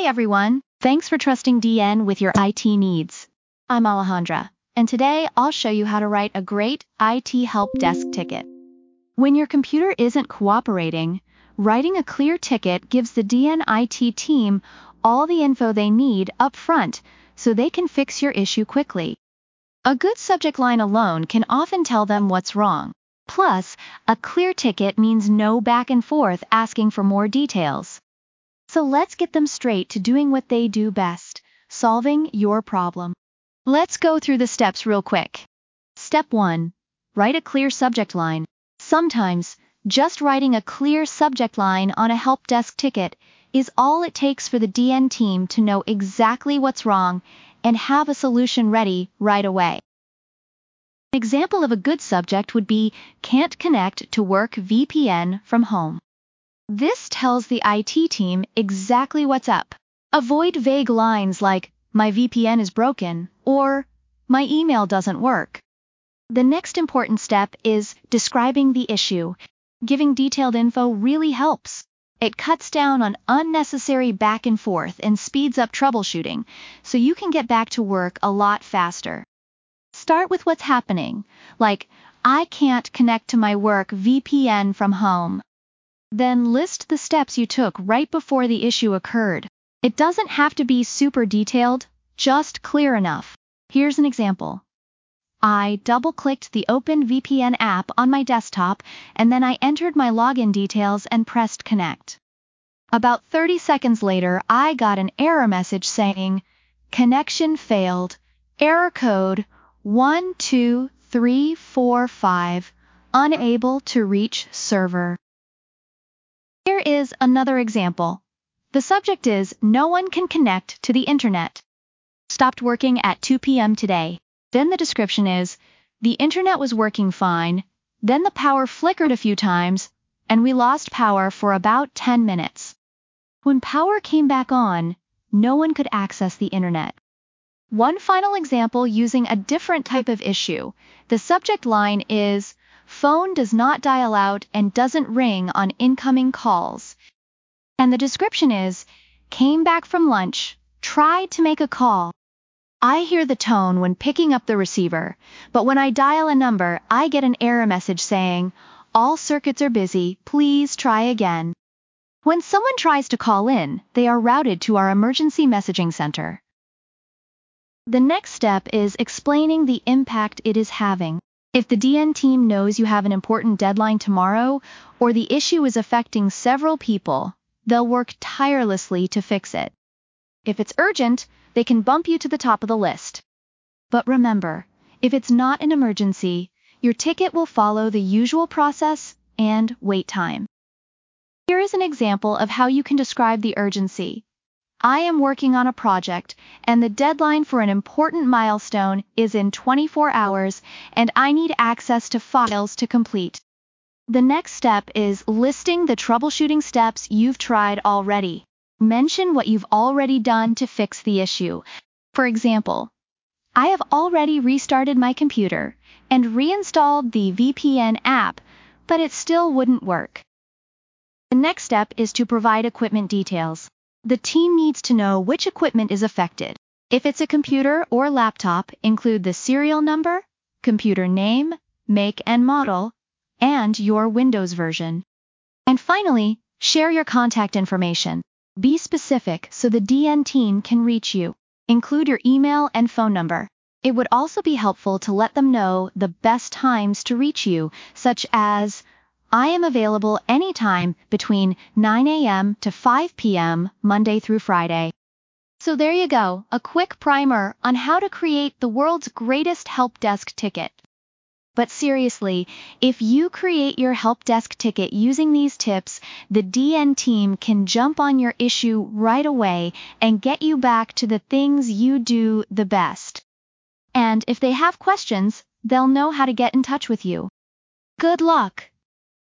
Hey everyone, thanks for trusting DN with your IT needs. I'm Alejandra, and today I'll show you how to write a great IT help desk ticket. When your computer isn't cooperating, writing a clear ticket gives the DN IT team all the info they need up front so they can fix your issue quickly. A good subject line alone can often tell them what's wrong. Plus, a clear ticket means no back and forth asking for more details. So let's get them straight to doing what they do best, solving your problem. Let's go through the steps real quick. Step 1. Write a clear subject line. Sometimes, just writing a clear subject line on a help desk ticket is all it takes for the DN team to know exactly what's wrong and have a solution ready right away. An example of a good subject would be "Can't connect to work VPN from home." This tells the IT team exactly what's up. Avoid vague lines like, "My VPN is broken," or "My email doesn't work." The next important step is describing the issue. Giving detailed info really helps. It cuts down on unnecessary back and forth and speeds up troubleshooting, so you can get back to work a lot faster. Start with what's happening, like, "I can't connect to my work VPN from home." Then list the steps you took right before the issue occurred. It doesn't have to be super detailed, just clear enough. Here's an example. I double-clicked the Open VPN app on my desktop, and then I entered my login details and pressed connect. About 30 seconds later, I got an error message saying, "Connection failed. Error code 12345. Unable to reach server." Here is another example. The subject is, "No one can connect to the internet. Stopped working at 2 p.m. today." Then the description is, "The internet was working fine, then the power flickered a few times, and we lost power for about 10 minutes. When power came back on, no one could access the internet." One final example using a different type of issue. The subject line is, "Phone does not dial out and doesn't ring on incoming calls." And the description is, "Came back from lunch, tried to make a call. I hear the tone when picking up the receiver, but when I dial a number, I get an error message saying, 'All circuits are busy, please try again.'" When someone tries to call in, they are routed to our emergency messaging center. The next step is explaining the impact it is having. If the DN team knows you have an important deadline tomorrow, or the issue is affecting several people, they'll work tirelessly to fix it. If it's urgent, they can bump you to the top of the list. But remember, if it's not an emergency, your ticket will follow the usual process and wait time. Here is an example of how you can describe the urgency. I am working on a project, and the deadline for an important milestone is in 24 hours, and I need access to files to complete. The next step is listing the troubleshooting steps you've tried already. Mention what you've already done to fix the issue. For example, "I have already restarted my computer and reinstalled the VPN app, but it still wouldn't work." The next step is to provide equipment details. The team needs to know which equipment is affected. If it's a computer or laptop, include the serial number, computer name, make and model, and your Windows version. And finally, share your contact information. Be specific so the DN team can reach you. Include your email and phone number. It would also be helpful to let them know the best times to reach you, such as, "I am available anytime between 9 a.m. to 5 p.m. Monday through Friday." So there you go, a quick primer on how to create the world's greatest help desk ticket. But seriously, if you create your help desk ticket using these tips, the DN team can jump on your issue right away and get you back to the things you do the best. And if they have questions, they'll know how to get in touch with you. Good luck!